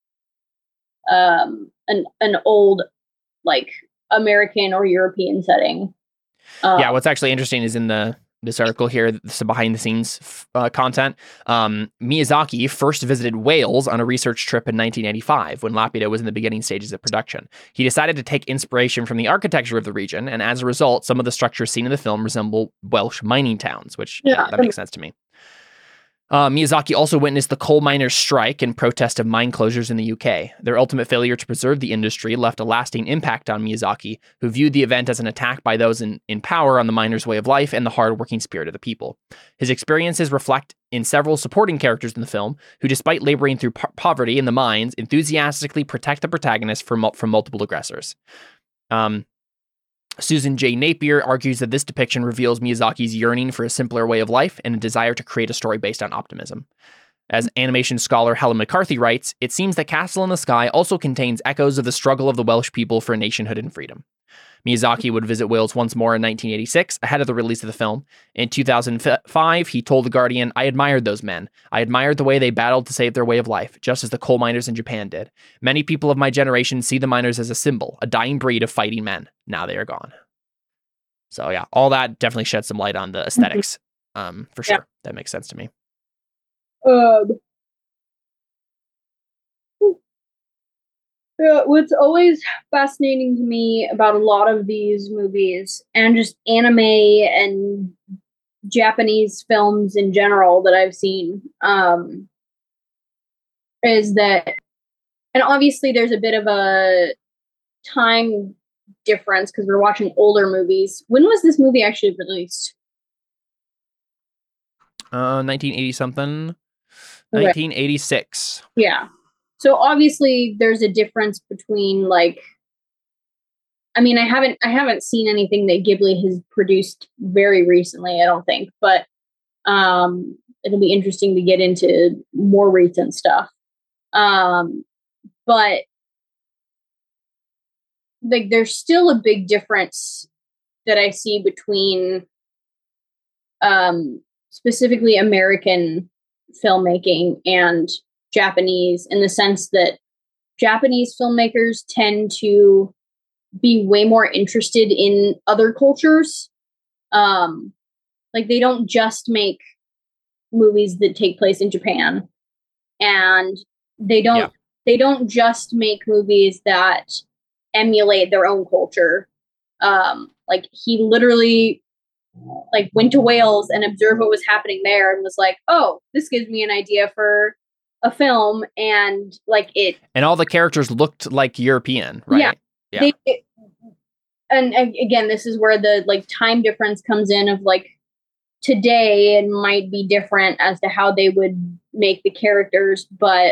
um an an old like American or European setting. Um, yeah, what's actually interesting is in the this article here, some behind the scenes uh, content. Um, Miyazaki first visited Wales on a research trip in nineteen eighty-five when Laputa was in the beginning stages of production. He decided to take inspiration from the architecture of the region, and as a result, some of the structures seen in the film resemble Welsh mining towns, which yeah, Yeah. that makes sense to me. Uh, Miyazaki also witnessed the coal miners' strike in protest of mine closures in the U K. Their ultimate failure to preserve the industry left a lasting impact on Miyazaki, who viewed the event as an attack by those in, in power on the miners' way of life and the hard-working spirit of the people. His experiences reflect in several supporting characters in the film, who, despite laboring through po- poverty in the mines, enthusiastically protect the protagonist from, from multiple aggressors. Um, Susan J. Napier argues that this depiction reveals Miyazaki's yearning for a simpler way of life and a desire to create a story based on optimism. As animation scholar Helen McCarthy writes, it seems that Castle in the Sky also contains echoes of the struggle of the Welsh people for nationhood and freedom. Miyazaki would visit Wales once more in nineteen eighty-six, ahead of the release of the film. In two thousand five, he told The Guardian, "I admired those men. I admired the way they battled to save their way of life, just as the coal miners in Japan did. Many people of my generation see the miners as a symbol, a dying breed of fighting men. Now they are gone." So yeah, all that definitely sheds some light on the aesthetics, um, for sure. Yeah. That makes sense to me. Um, yeah, what's always fascinating to me about a lot of these movies and just anime and Japanese films in general that I've seen um, is that, and obviously there's a bit of a time difference because we're watching older movies. When was this movie actually released? Uh, nineteen eighty something, Okay. nineteen eighty-six. Yeah. So obviously there's a difference between like, I mean, I haven't, I haven't seen anything that Ghibli has produced very recently, I don't think, but um, it'll be interesting to get into more recent stuff. Um, but like, there's still a big difference that I see between um, specifically American filmmaking and Japanese, in the sense that Japanese filmmakers tend to be way more interested in other cultures. Um, like they don't just make movies that take place in Japan, and they don't Yeah. they don't just make movies that emulate their own culture. Um, like he literally like went to Wales and observed what was happening there and was like, oh, this gives me an idea for a film. And like it, And all the characters looked like European, right? Yeah. Yeah. They, it, and uh, again, this is where the like time difference comes in of like today it might be different as to how they would make the characters, but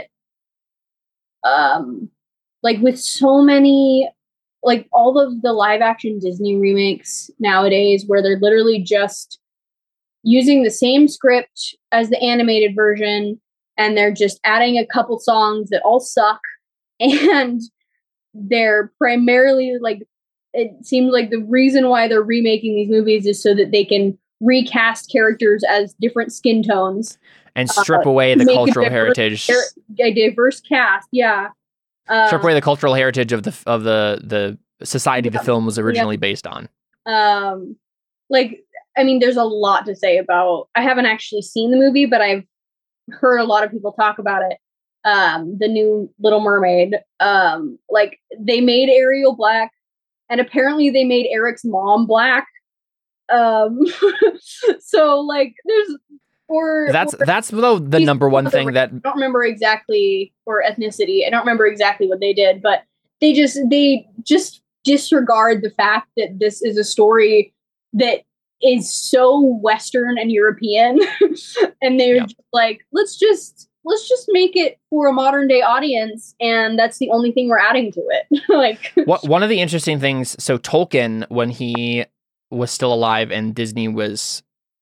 um, like with so many, like all of the live action Disney remakes nowadays, where they're literally just using the same script as the animated version, and they're just adding a couple songs that all suck, and they're primarily like, it seems like the reason why they're remaking these movies is so that they can recast characters as different skin tones And strip uh, away the make a cultural diverse- heritage. a diverse cast. Yeah. Uh, strip away the cultural heritage of the of the the society the Yeah. film was originally based on. um, like, I mean, there's a lot to say about, I haven't actually seen the movie, but I've heard a lot of people talk about it. Um, the new Little Mermaid. Um, like they made Ariel black, and apparently they made Eric's mom black. Um, so like there's or That's or that's though the he's number one another thing race. that I don't remember exactly, or ethnicity. I don't remember exactly what they did, but they just they just disregard the fact that this is a story that is so Western and European, and they're Yeah. just like, let's just let's just make it for a modern day audience, and that's the only thing we're adding to it. Like, what one of the interesting things. So Tolkien, when he was still alive and Disney was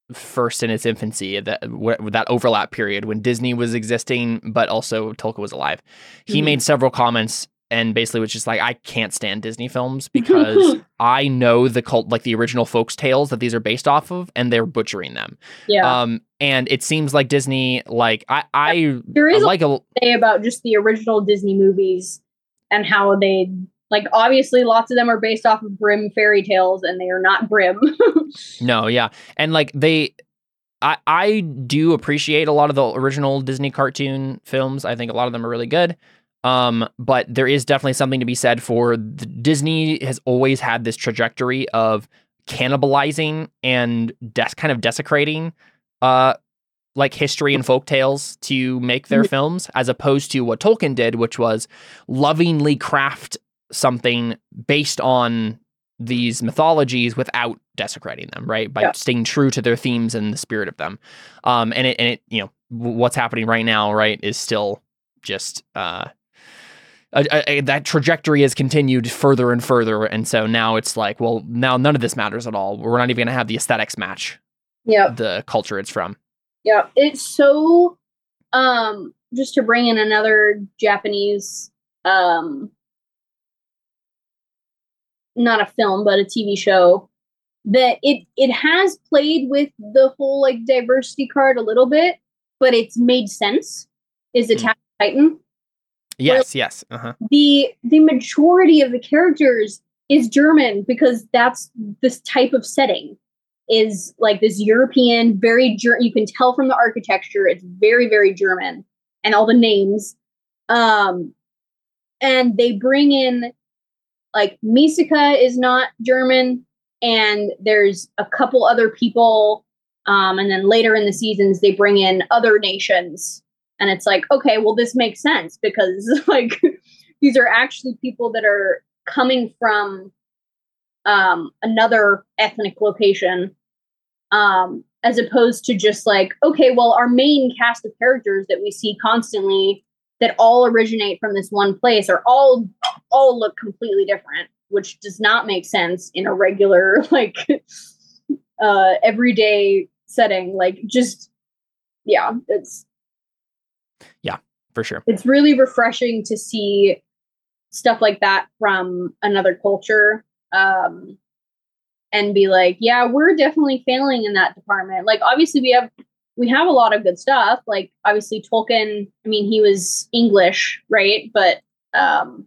first in its infancy, that w- that overlap period when Disney was existing, but also Tolkien was alive. He Mhm. made several comments and basically was just like, I can't stand Disney films because I know the cult, like the original folks tales that these are based off of, and they're butchering them. Yeah. Um, and it seems like Disney, like I, I, There is I like a, a say about just the original Disney movies and how they, like, obviously lots of them are based off of Grimm fairy tales and they are not Grimm. no, yeah. And like they, I, I do appreciate a lot of the original Disney cartoon films. I think a lot of them are really good. Um, but there is definitely something to be said for the, Disney has always had this trajectory of cannibalizing and des- kind of desecrating, uh, like history and folk tales to make their Mhm. films, as opposed to what Tolkien did, which was lovingly craft something based on these mythologies without desecrating them, right? By Yeah. staying true to their themes and the spirit of them. Um, and it, and it, you know, w- what's happening right now, right, is still just, uh, a, a, a- that trajectory has continued further and further. And so now it's like, well, now none of this matters at all. We're not even going to have the aesthetics match Yeah. the culture it's from. Yeah. It's so, um, just to bring in another Japanese, um, not a film, but a T V show, that it, it has played with the whole like diversity card a little bit, but it's made sense, is Hmm. Attack on Titan. Yes, yes. Uh-huh. the the majority of the characters is German because that's this type of setting is like this European, very Ger- you can tell from the architecture it's very very German and all the names, um, and they bring in like Misaka is not German, and there's a couple other people, um, and then later in the seasons they bring in other nations. And it's like, okay, well, this makes sense because like these are actually people that are coming from um, another ethnic location, um, as opposed to just like, okay, well, our main cast of characters that we see constantly that all originate from this one place are all all look completely different, which does not make sense in a regular like uh, everyday setting. Like, just yeah, it's. For sure. It's really refreshing to see stuff like that from another culture, um, and be like, yeah, we're definitely failing in that department. Like, obviously we have we have a lot of good stuff. Like, obviously Tolkien, I mean, he was English, right? But um,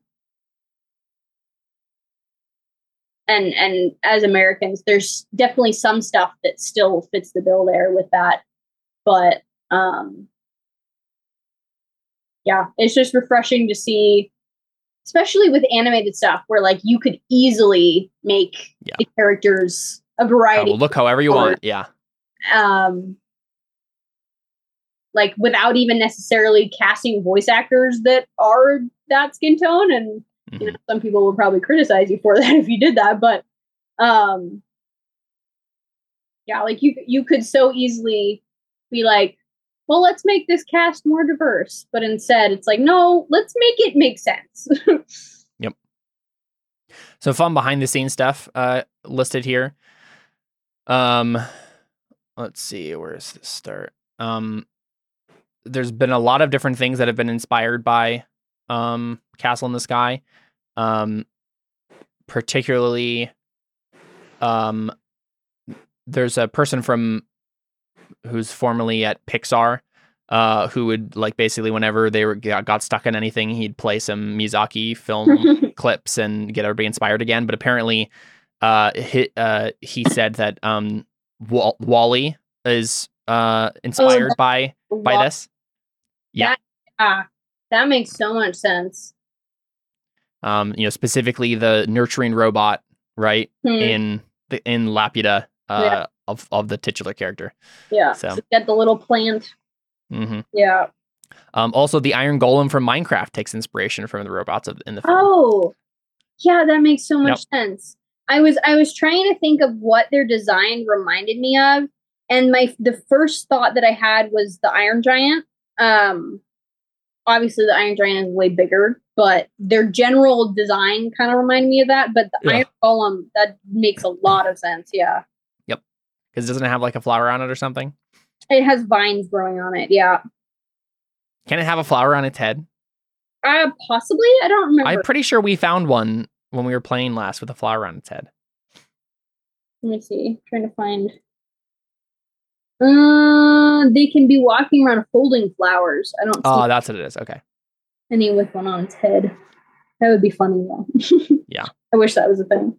and and as Americans, there's definitely some stuff that still fits the bill there with that. But um, yeah, it's just refreshing to see, especially with animated stuff where like you could easily make Yeah. the characters a Uh, variety, well, look however you want. Yeah. um, like without even necessarily casting voice actors that are that skin tone. And you Mhm. know, some people will probably criticize you for that if you did that, but um, yeah, like you you could so easily be like, well, let's make this cast more diverse, but instead it's like, no, let's make it make sense. So fun behind the scenes stuff uh, listed here. Um, let's see, where does this start? Um, there's been a lot of different things that have been inspired by um, Castle in the Sky. Um, particularly, um, there's a person from who's formerly at Pixar, uh, who would like basically whenever they were got, got stuck in anything, he'd play some Miyazaki film clips and get everybody inspired again. But apparently, uh, he, uh, he said that um, Wall- Wall-E is uh inspired by by Wow. this. Yeah. That, ah, that makes so much sense. Um, you know, specifically the nurturing robot, right? Hmm. In the in Laputa, uh, Yeah. of of the titular character. Yeah. So- So get the little plant. hmm Yeah. Um, also, the Iron Golem from Minecraft takes inspiration from the robots of, in the film. Oh, yeah, that makes so much sense. I was I was trying to think of what their design reminded me of, and my the first thought that I had was the Iron Giant. Um, obviously the Iron Giant is way bigger, but their general design kind of reminded me of that. But the Yeah. Iron Golem, that makes a lot of sense. Yeah. Because doesn't it have like a flower on it or something? It has vines growing on it. Yeah. Can it have a flower on its head? Uh, possibly. I don't remember. I'm pretty sure we found one when we were playing last with a flower on its head. Let me see. Trying to find. Uh, they can be walking around holding flowers. I don't. Oh, see that's what it is. Okay. any with one on its head. That would be funny though. Yeah. I wish that was a thing.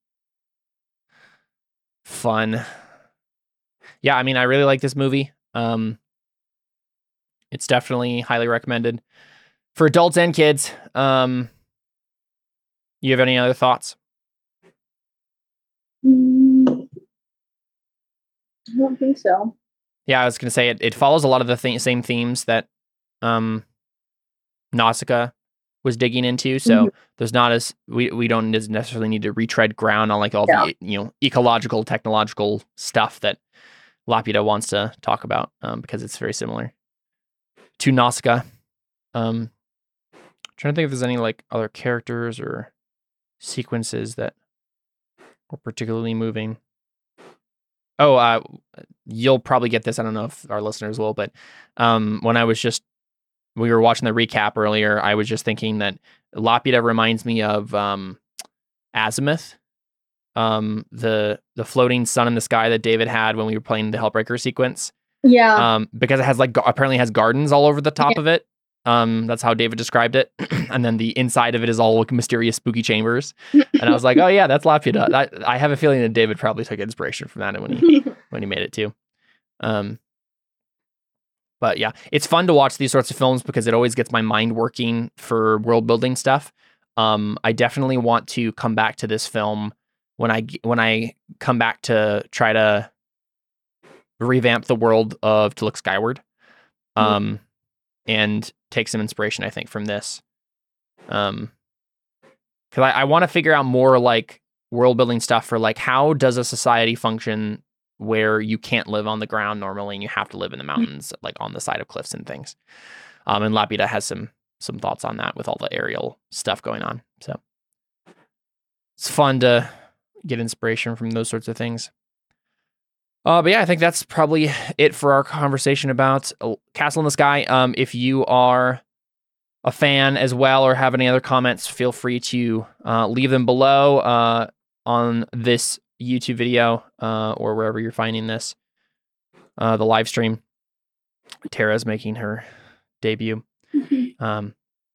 Fun. Yeah, I mean, I really like this movie. Um, it's definitely highly recommended for adults and kids. Um, you have any other thoughts? Mm, I don't think so. Yeah, I was gonna say it. It follows a lot of the th- same themes that um, Nausicaa was digging into. So Mhm. there's not as we we don't necessarily need to retread ground on like all Yeah. the you know ecological, technological stuff that Laputa wants to talk about um, because it's very similar to Nausicaa. Um, trying to think if there's any like other characters or sequences that were particularly moving. Oh, uh, you'll probably get this. I don't know if our listeners will, but um, when I was just we were watching the recap earlier, I was just thinking that Laputa reminds me of um, Azimuth, um, the the floating sun in the sky that David had when we were playing the Hellbreaker sequence. Yeah. Um, because it has like apparently has gardens all over the top of it. Um, that's how David described it. And then the inside of it is all like mysterious, spooky chambers. And I was like, oh yeah, that's Laputa. I, I have a feeling that David probably took inspiration from that when he when he made it too. Um, but yeah, it's fun to watch these sorts of films because it always gets my mind working for world building stuff. Um, I definitely want to come back to this film when I when I come back to try to revamp the world of To Look Skyward, um, mm. and take some inspiration, I think, from this. Um, because I, I want to figure out more like world building stuff for like how does a society function where you can't live on the ground normally and you have to live in the mountains, like on the side of cliffs and things. Um, and Laputa has some some thoughts on that with all the aerial stuff going on. So it's fun to get inspiration from those sorts of things. Uh, but yeah, I think that's probably it for our conversation about Castle in the Sky. Um, if you are a fan as well or have any other comments, feel free to uh, leave them below uh, on this YouTube video uh, or wherever you're finding this, uh, the live stream. Tara's making her debut. Um,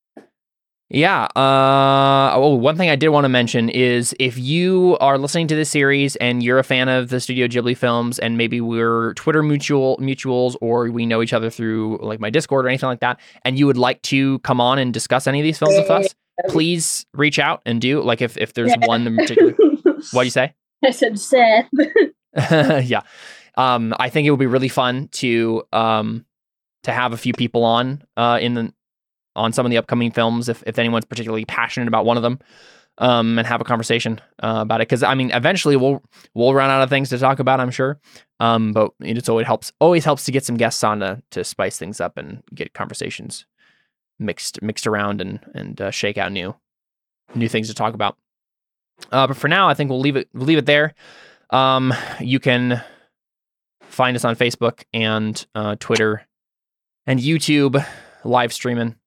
Yeah. Uh, oh, one thing I did want to mention is if you are listening to this series and you're a fan of the Studio Ghibli films and maybe we're Twitter mutual mutuals or we know each other through like my Discord or anything like that, and you would like to come on and discuss any of these films with us, please reach out and do like if, if there's one in particular. What do you say? I said Seth. Yeah. Um, I think it would be really fun to um to have a few people on uh in the on some of the upcoming films, if, if anyone's particularly passionate about one of them, um, and have a conversation uh, about it. Because I mean, eventually we'll we'll run out of things to talk about, I'm sure. Um, but it's always helps always helps to get some guests on to to spice things up and get conversations mixed mixed around and and uh, shake out new new things to talk about. Uh, but for now, I think we'll leave it we'll leave it there. Um, you can find us on Facebook and uh, Twitter and YouTube live streaming.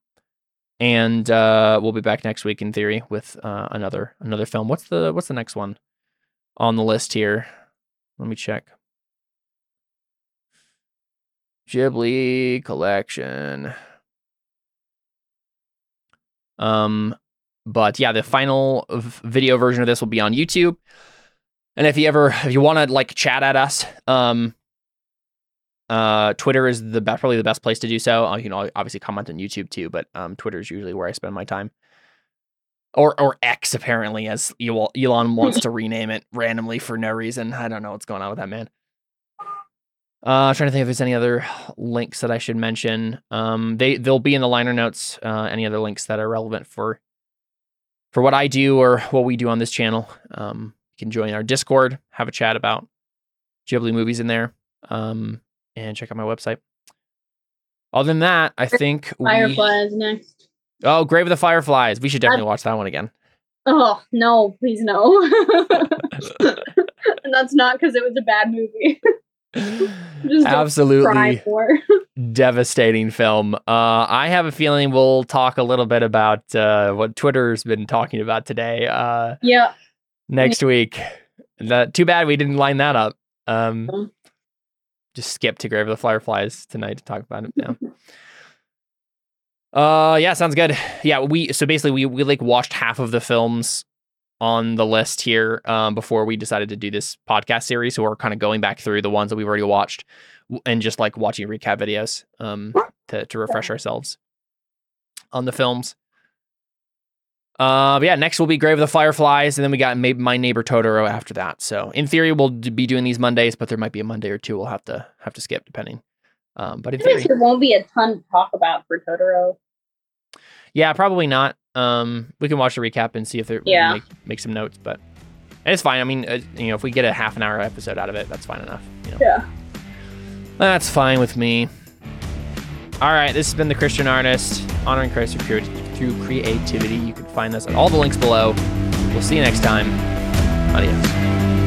And uh, we'll be back next week in theory with uh, another another film. What's the what's the next one on the list here? Let me check. Ghibli collection. Um, but yeah, the final v- video version of this will be on YouTube. And if you ever if you want to like chat at us, um. Uh, Twitter is the best, probably the best place to do so. Uh, you know, obviously comment on YouTube too, but um, Twitter is usually where I spend my time. Or or X apparently, as Elon wants to rename it randomly for no reason. I don't know what's going on with that man. Uh, trying to think if there's any other links that I should mention. Um, they they'll be in the liner notes. Uh, any other links that are relevant for for what I do or what we do on this channel. Um, you can join our Discord, have a chat about Ghibli movies in there. Um. And check out my website. Other than that, I think we... Fireflies next. Oh, Grave of the Fireflies. We should definitely watch that one again. Oh, no, please no. And that's not because it was a bad movie. Just Absolutely cry more. devastating film. Uh, I have a feeling we'll talk a little bit about uh, what Twitter's been talking about today. Uh, Yeah. next week. That too bad we didn't line that up. Um, Mhm. just skip to Grave of the Fireflies tonight to talk about it now. uh, yeah, sounds good. Yeah, we so basically we we like watched half of the films on the list here um, before we decided to do this podcast series. So we're kind of going back through the ones that we've already watched w- and just like watching recap videos um, to to refresh ourselves on the films. Uh, but yeah, next will be Grave of the Fireflies, and then we got maybe My Neighbor Totoro after that. So in theory, we'll d- be doing these Mondays, but there might be a Monday or two we'll have to have to skip depending. Um, but in I guess theory, there won't be a ton to talk about for Totoro. yeah, probably not. Um, we can watch the recap and see if there Yeah. make make some notes, but it's fine. I mean, uh, you know, if we get a half an hour episode out of it, that's fine enough. You know? Yeah. That's fine with me. All right, this has been The Christian Artist, honoring Christ through through creativity. You can find us at all the links below. We'll see you next time. Adios.